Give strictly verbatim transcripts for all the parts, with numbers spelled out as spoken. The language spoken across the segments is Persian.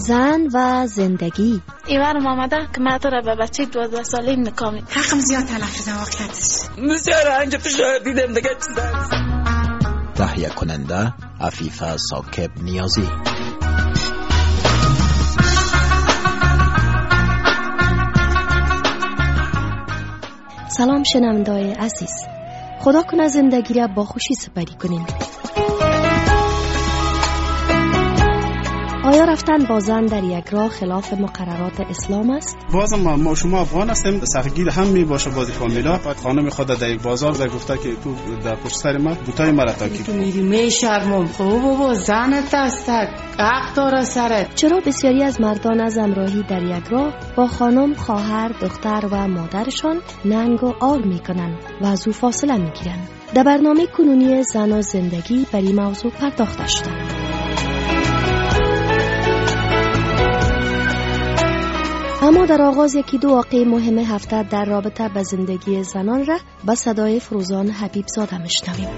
زن و زندگی. ایوانم آمده که من تو را به بچه دوازده ساله نکامی حقم زیاد تلف شده واقعیتش. بسیار انجا تو شاید دیدم دیگه چیز هست. تهیه کننده عفیفه ساکب نیازی. سلام شنونده‌های عزیز، خدا کنه زندگی را با خوشی سپری کنین. آیا رفتن با زن در یک راه خلاف مقررات اسلام است؟ بازم ما شما افغان هستیم، سخگیر هم می باشه بازی فامیلا. بعد خانم خود در یک بازار در گفته که تو در پشت سر ما بوتای مرا تاکی تو میری می شرمم. خوب بابا زنت است، حق داره سرت. چرا بسیاری از مردان از همراهی در یک راه با خانم، خواهر، دختر و مادرشان ننگ و آر میکنن و از او فاصله میگیرن؟ در برنامه کنونی زن و زندگی بر این موضوع پرداخته شده. اما در آغاز یکی دو واقعه مهم هفته در رابطه با زندگی زنان را با صدای فروزان حبیب زاده میشنویم.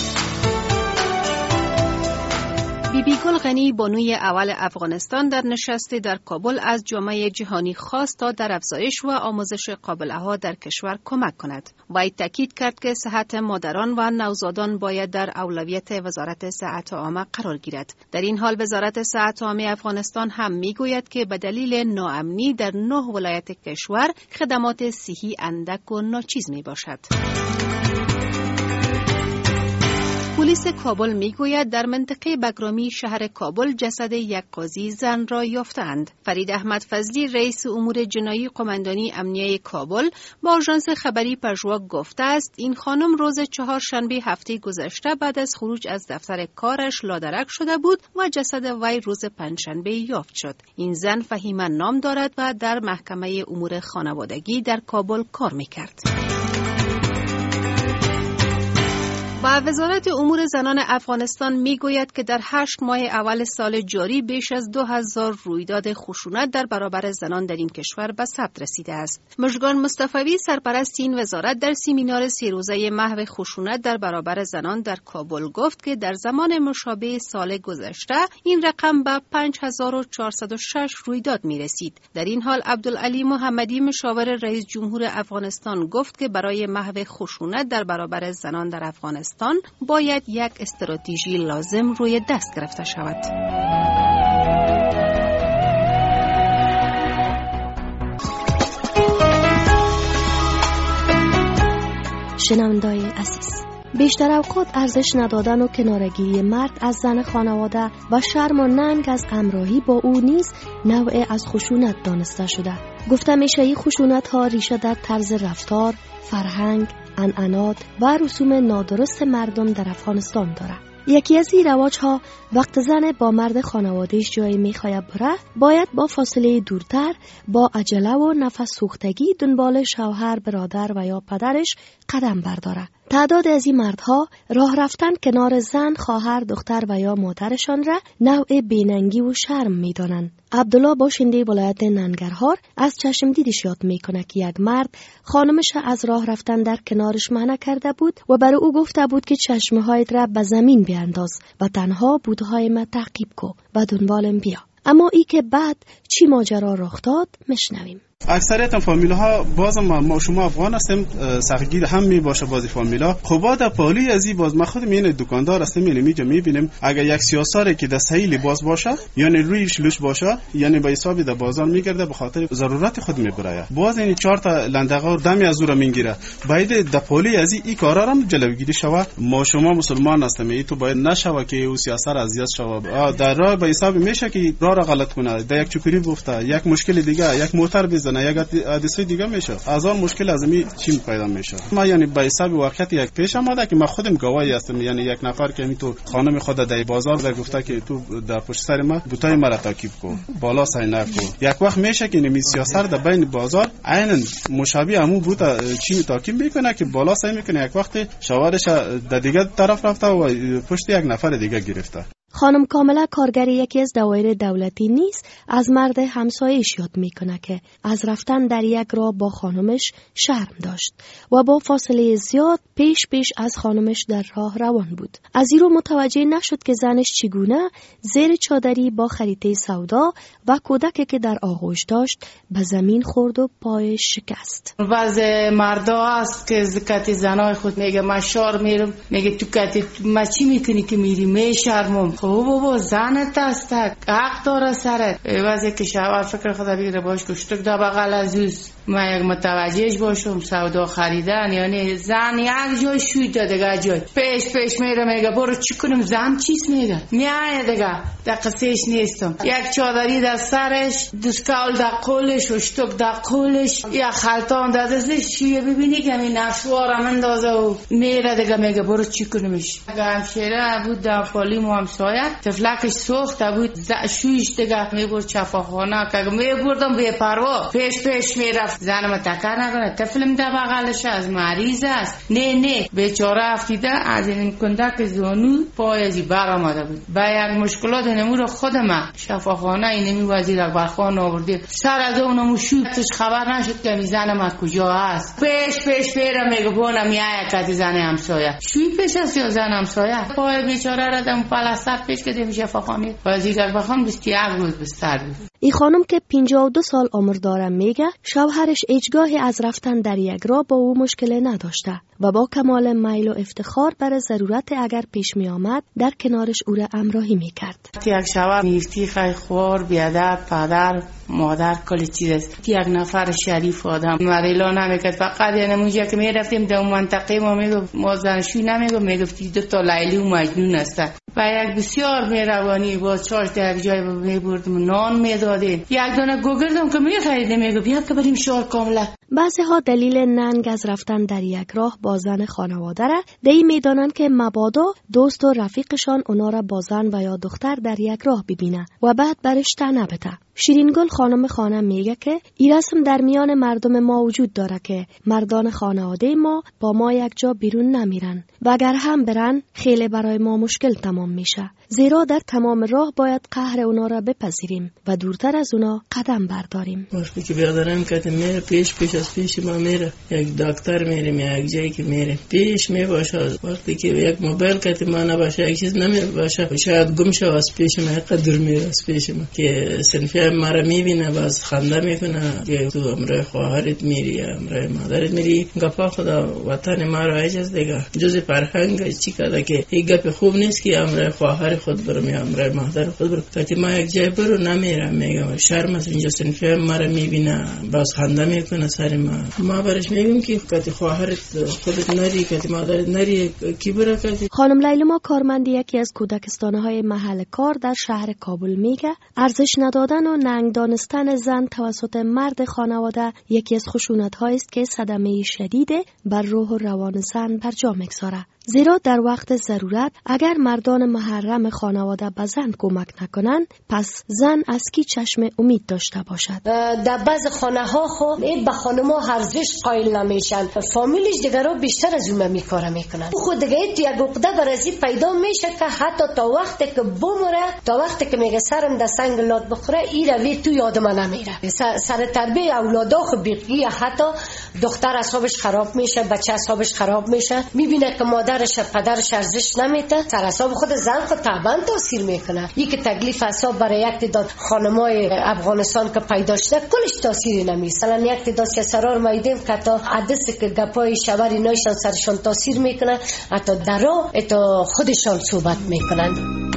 بی بی گل غنی بانوی اول افغانستان در نشستی در کابل از جامعه جهانی خواست تا در افزایش و آموزش قابله‌ها در کشور کمک کند. وی تاکید کرد که صحت مادران و نوزادان باید در اولویت وزارت صحت عامه قرار گیرد. در این حال وزارت صحت عامه افغانستان هم میگوید که به دلیل ناامنی در نه ولایت کشور خدمات صحی اندک و ناچیز می باشد. پلیس کابل میگوید در منطقه بگرامی شهر کابل جسد یک قاضی زن را یافتند. فرید احمد فضلی رئیس امور جنایی قماندانی امنیه کابل با آژانس خبری پژوا گفته است این خانم روز چهارشنبه هفته گذشته بعد از خروج از دفتر کارش لادرک شده بود و جسد وی روز پنجشنبه یافت شد. این زن فهیمه نام دارد و در محکمه امور خانوادگی در کابل کار میکرد. و وزارت امور زنان افغانستان میگوید که در هشت ماه اول سال جاری بیش از دو هزار رویداد خشونت در برابر زنان در این کشور به ثبت رسیده است. مژگان مصطفی سرپرست این وزارت در سمینار سه روزه محو خشونت در برابر زنان در کابل گفت که در زمان مشابه سال گذشته این رقم به پنج هزار و چهارصد و شش رویداد می رسید. در این حال عبدالعلی محمدی مشاور رئیس جمهور افغانستان گفت که برای محو خشونت در برابر زنان در افغانستان باید یک استراتژی لازم روی دست گرفته شود. شنونده‌های عزیز، بیشتر اوقات ارزش ندادن و کنارگیری مرد از زن خانواده و شرم و ننگ از همراهی با او نیز نوع از خشونت دانسته شده. گفته میشه این خشونت ها ریشه در طرز رفتار، فرهنگ، عنعنات و رسوم نادرست مردم در افغانستان داره. یکی از این رواج ها وقت زن با مرد خانوادهش جایی میخواه بره باید با فاصله دورتر با عجله و نفس سوختگی دنبال شوهر، برادر و یا پدرش قدم برداره. تعداد از این مردها راه رفتن کنار زن، خواهر، دختر و یا مادرشان را نوع بیننگی و شرم میدانند. عبدالله باشنده ولایت ننگرهار از چشم دیدش یاد میکنه که یک مرد خانمش از راه رفتن در کنارش منع کرده بود و برای او گفته بود که چشمهایت را به زمین بیانداز و تنها بودهای ما تعقیب کو و دنبالم بیا. اما ای که بعد چی ماجرا رخ داد میشنویم. اکثریت فامیل ها بازم ما شما افغان هستیم، سخگیر هم می باشه بازی فامیلا. خب در پالی ازی باز ما خودم این دکاندار هستیم، یعنی میجا میبینیم اگر یک سیاساری که در صحیح لباس باشه یعنی رویش لوش باشه یعنی به حساب در بازار میگرده به خاطر ضرورت خود میبره. باز این چهار تا لندغا دمی از اون میگیره. باید در پالی ازی این کارا رو جلوگیری شوه. ما شما مسلمان هستیم، ای تو باید نشوه که او سیاست اذیت شوه. در راه به حساب میشه که راه را غلط کنه، در یک چوکری گفته یک مشکل دیگه یک موتر بزنه یک حادثه دیگه میشه، از اون مشکل از می چی پیدا میشه. ما یعنی به حساب واقعیت یک پیش آمده که ما خودم گواهی هستم، یعنی یک نفر که می تو خانم خود در بازار در گفته که تو در پشت سر ما بوتای مرا تعقیب کو بالا سای نکو. یک وقت میشه که نمی سیاست در بین بازار عیناً مشابه همون بوتا چی تعقیب میکنه که بالا سای میکنه، یک وقت شوارش در دیگه طرف رفته و پشت یک نفر دیگه گرفته. خانم کامله کارگر یکی از دوایر دولتی نیست، از مرد همسایش یاد میکنه که از رفتن در یک راه با خانمش شرم داشت و با فاصله زیاد پیش پیش از خانمش در راه روان بود. از این رو متوجه نشد که زنش چگونه زیر چادری با خریطه سودا و کودکی که در آغوش داشت به زمین خورد و پایش شکست. بعض مردا هست که زکات زنای خود میگه من شار میرم، میگه تو کتی ما چی میکنی که میری؟ میشرمم. خب بابا زنت است، حق داره سرت. واسه که شوهر فکر خدا بگیره باش کشتک دا بغل عزیز من یک متوجهش باشم سودا خریدن، یعنی زن یک جای شوی دیگه جای پیش پیش میره میگه برو چی کنم؟ زن چیز میگه میایه دیگه در قصهش نیستم. یک چادری در سرش، دستکول در قولش و شتک در قولش، یک خلطان در دستش، شویه ببینی که این نفسوارم اندازه و میره دیگه میگه برو چی کنمش. اگه همشیره بود در پالی مو همسایه تفلکش سوخته بود شویش دیگه میبرد شفاخانه که میبردم بی پروا پیش پیش میرفت. زنم تکر نکنه طفلم در بغلش از مریض است. نه نه بیچاره افتیده از این کندک زانو پای ازی بر آمده بود. با یک مشکلات نمور خودم شفاخانه اینمی وزیر اکبرخان آورده سر از اونمو شوتش خبر نشد که زنم از کجا هست. پیش پیش پیرم میگه بونم میایه که زن همسایه شوی پیش است یا زن همسایه پای بیچاره را دم پلاستر پیش کردیم شفاخانه وزیر اکبرخان بیست و یک روز بستر بود. این خانم که پنجاه و دو سال عمر داره میگه شوهرش هیچگاهی از رفتن در یک راه با او مشکل نداشته و با کمال میل و افتخار برای ضرورت اگر پیش می آمد در کنارش او را همراهی میکرد. یک شوهر نیستی خیلی خوار بیادر پدر مادر کلی چیز است. یک نفر شریف آدم مریلا نمیکرد. فقط یعنی اونجا که میرفتیم در منطقه ما میگو ما زنشوی نمیگو میگفتی دو تا لیلی و مجنون است و یک بسیار مهربانی با چاش در جای میبردم نان میداده. یک دانه گوگردم که میخریده میگو بیا که بریم شهر کاملا. بعضی ها دلیل ننگ از رفتن در یک راه با زن خانواده را دی میدانن که مبادا دوست و رفیقشان اونا را با زن و یا دختر در یک راه ببینه و بعد برش تنه بده. شیرینگل خانم خانم میگه که این رسم در میان مردم ما وجود داره که مردان خانواده ما با ما یک جا بیرون نمیرن و اگر هم برن خیلی برای ما مشکل تمام میشه، زیرا در تمام راه باید قهر اونا را بپذیریم و دورتر از اونا قدم برداریم. وقتی که بیادرم که میره پیش پیش از پیش ما میره، یک دکتر میریم یا یک جایی که میره پیش میباشه. وقتی که یک موبایل که ما نباشه یک چیز نمیباشه شاید گم شه از پیش ما قدر میره از پیش ما که سنفی مرا میبینه باز خنده میکنه که تو امرای خواهرت میری یا امرای مادرت میری. گپا خدا وطن ما را اجاز دیگه جز فرهنگ چی کرده که این گپ خوب نیست که امرای خواهر خود برم یا امرای مادر خود برم. که ما یک جای برو نمیرم میگم شرم از اینجا سنفی مرا میبینه باز خنده میکنه سر ما. ما برش میگم که که خواهرت خودت نری که مادرت نری کی برا که. خانم لیلما کارمند یکی از کودکستانه های محل کار در شهر کابل میگه ارزش ندادن و ننگ دانستن زن توسط مرد خانواده یکی از خشونت‌هایی است که صدمه شدید بر روح و روان زن بر جا می‌گذاره. زیرا در وقت ضرورت اگر مردان محرم خانواده به زن کمک نکنند پس زن از کی چشم امید داشته باشد. در بعض خانه ها خب به خانم ها ارزش قائل نمیشن، فامیلش دیگر رو بیشتر از اون میکاره میکنن. خود دیگه یک عقده برازی پیدا میشه که حتی تا وقتی که بمره تا وقتی که میگه سرم در سنگ لات بخوره این روی تو یادم نمیره. سر تربیه اولادا خب بیقی حتی دختر اعصابش خراب میشه، بچه اعصابش خراب میشه، میبینه که مادرش پدرش ارزش نمیده، سر اعصاب خود زن خود طبعا تاثیر میکنه. یک تکلیف اعصاب برای یک تعداد خانمای افغانستان که پیدا شده کلش تاثیری نمیده. مثلا یک تعداد که سرار میدیم که تا حدث که گپای شوری نایشان سرشان تاثیر میکنه، حتی درا تا خودشان صحبت میکنن.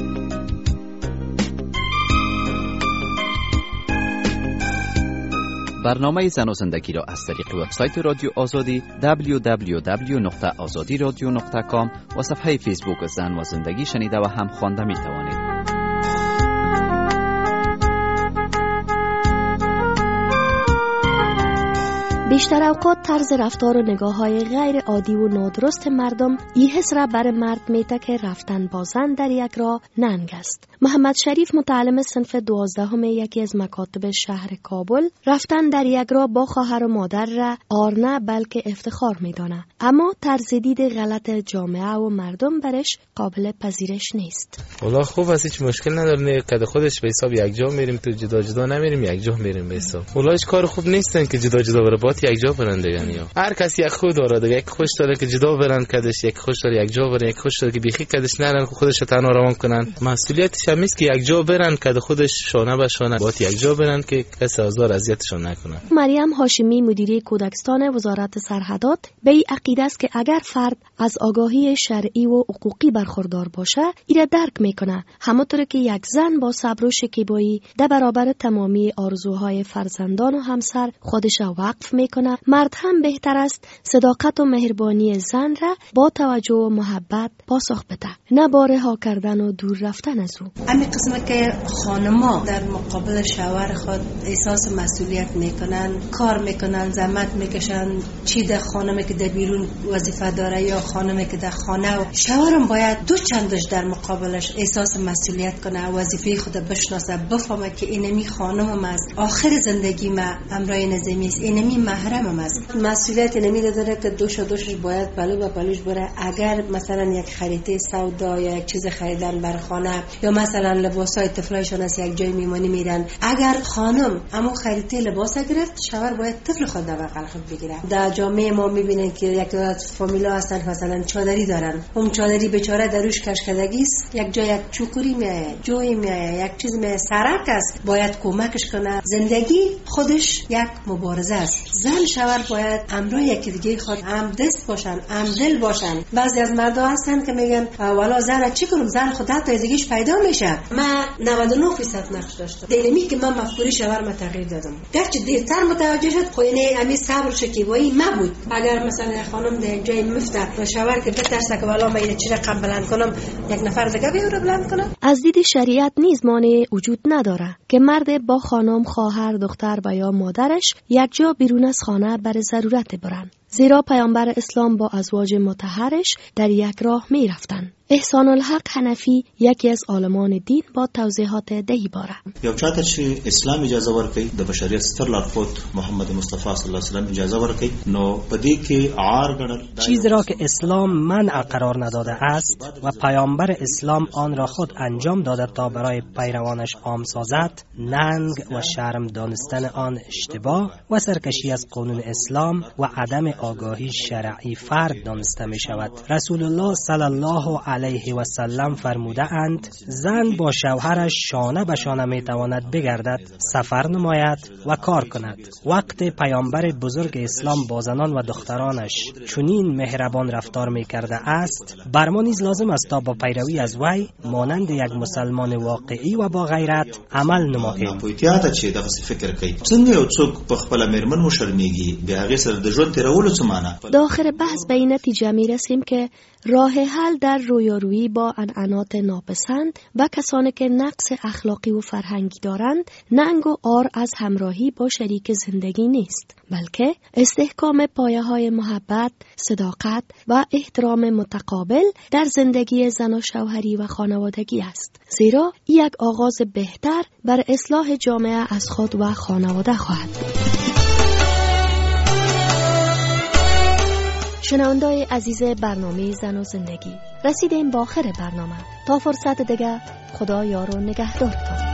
برنامه زن و زندگی را از طریق وبسایت رادیو آزادی دبلیو دبلیو دبلیو نقطه آزادی رادیو نقطه کام و صفحه فیسبوک زن و زندگی شنیده و هم خوانده می توانید. بیشتر اوقات طرز رفتار و نگاه های غیر عادی و نادرست مردم ای حس را بر مرد میته که رفتن با زن در یک راه ننگ است. محمد شریف متعلم صنف دوازدهم یکی از مکاتب شهر کابل رفتن در یک راه با خواهر و مادر را آر نه بلکه افتخار میدانه، اما طرز دید غلط جامعه و مردم برش قابل پذیرش نیست. والله خوب است، هیچ مشکل نداره. نه کد خودش به حساب یک جا میریم تو، جدا جدا نمیریم، یک جا میریم به حساب. والله هیچ کار خوب نیستن که جدا جدا بره، باید یک جا برن دیگه. یعنی هر کسی یک خود داره دیگه، یک خوش داره که جدا برن کدش، یک خوش داره یک جا برن، یک خوش داره که بیخی کدش نرن خودش تنها روان کنن. مسئولیتش هم است که یک جا برن کد خودش شانه به شانه، باید یک جا برن که کسی آزار اذیتشون نکنه. مریم هاشمی مدیره کودکستان وزارت سرحدات به این عقیده است که اگر فرد از آگاهی شرعی و حقوقی برخوردار باشه، ایره درک میکنه، همونطور که یک زن با صبر و شکیبایی در برابر تمامی آرزوهای فرزندان و همسر خودش وقف میکنه، مرد هم بهتر است صداقت و مهربانی زن را با توجه و محبت پاسخ بده، نه با رها کردن و دور رفتن از او. همین قسمه که خانما در مقابل شوهر خود احساس مسئولیت میکنن، کار میکنن، زحمت میکشن، چی در خانمی که در بیرون وظیفه داره یا خانمی که در خانه، و شوهرم باید دو چندش در مقابلش احساس مسئولیت کنه، وظیفه خود بشناسه، بفهمه که اینمی خانمم است، آخر زندگی ما امرای نظامی است، اینمی محرمم است. مسئولیت اینمی داره که دوش دوشش باید پلو به پلوش بره. اگر مثلا یک خرید سودا یا یک چیز خریدن بر خانه، یا مثلا لباسای طفلایشون از یک جای میمانی میرن، اگر خانم اما خرید لباس گرفت، شوهر باید طفل خود در بغل خود بگیره. در جامعه ما میبینن که یک از فامیلا هستن مثلا چادری دارن، اون چادری بیچاره دروش کشکدگی است، یک جای یک چوکوری میایه، جوی میایه، یک چیز میایه، سرک است، باید کمکش کنه. زندگی خودش یک مبارزه است. زن شوهر باید امرای یکی دیگه خود هم دست باشن، هم دل باشن. بعضی از مردا هستن که میگن والا زن چی کنم، زن خودت تا زندگیش پیدا میشه. من نود و نه درصد نقش داشتم، دلمی که من مفکوری شوهر ما تغییر دادم، گرچه دیرتر متوجه شد، خو اینه امی صبر و شکیبایی ما بود. اگر مثلا خانم در یک جای مفته و شوهر که بترسه که والا من اینه چی رقم بلند کنم، یک نفر دیگه بیاره بلند کنم. از دید شریعت نیز مانع وجود نداره که مرد با خانم، خواهر، دختر و یا مادرش یک جا بیرون از خانه برای ضرورت برن، زیرا پیامبر اسلام با ازواج مطهرش در یک راه می رفتن. احسان الحق حنفی یکی از عالمان دین با توضیحات دهی باره. یو چاته چې اسلام اجازه ورکړي د بشریت ستر لارښود محمد مصطفی صلی الله علیه وسلم اجازه ورکړي، نو پدې کې عار ګڼل چیزی را که اسلام منع قرار نداده است و پیامبر اسلام آن را خود انجام داده تا برای پیروانش عام سازد، ننگ و شرم دانستن آن اشتباه و سرکشی از قانون اسلام و عدم آگاهی شرعی فرد دانسته می شود. رسول الله صلی الله علیه و سلم فرموده اند زن با شوهرش شانه به شانه می تواند بگردد، سفر نماید و کار کند. وقت پیامبر بزرگ اسلام با زنان و دخترانش چنین مهربان رفتار می کرده است، بر ما نیز لازم است تا با پیروی از وی مانند یک مسلمان واقعی و با غیرت عمل نماییم. پویتیاته چې دغه فکر کوي څنګه یو څوک په خپل میرمن وشرمېږي، بیا هغه سره د ژوند تیرولو څه معنا. داخل بحث به این نتیجه می رسیم که راه حل در رویارویی با انعنات ناپسند و کسانی که نقص اخلاقی و فرهنگی دارند ننگ و عار از همراهی با شریک زندگی نیست، بلکه استحکام پایه‌های محبت، صداقت و احترام متقابل در زندگی زن و شوهری و خانوادگی است، زیرا یک آغاز بهتر بر اصلاح جامعه از خود و خانواده خواهد بود. شنونده‌های عزیز برنامه زن و زندگی، رسیدیم با آخر برنامه. تا فرصت دیگه، خدا یار و نگهدارتان.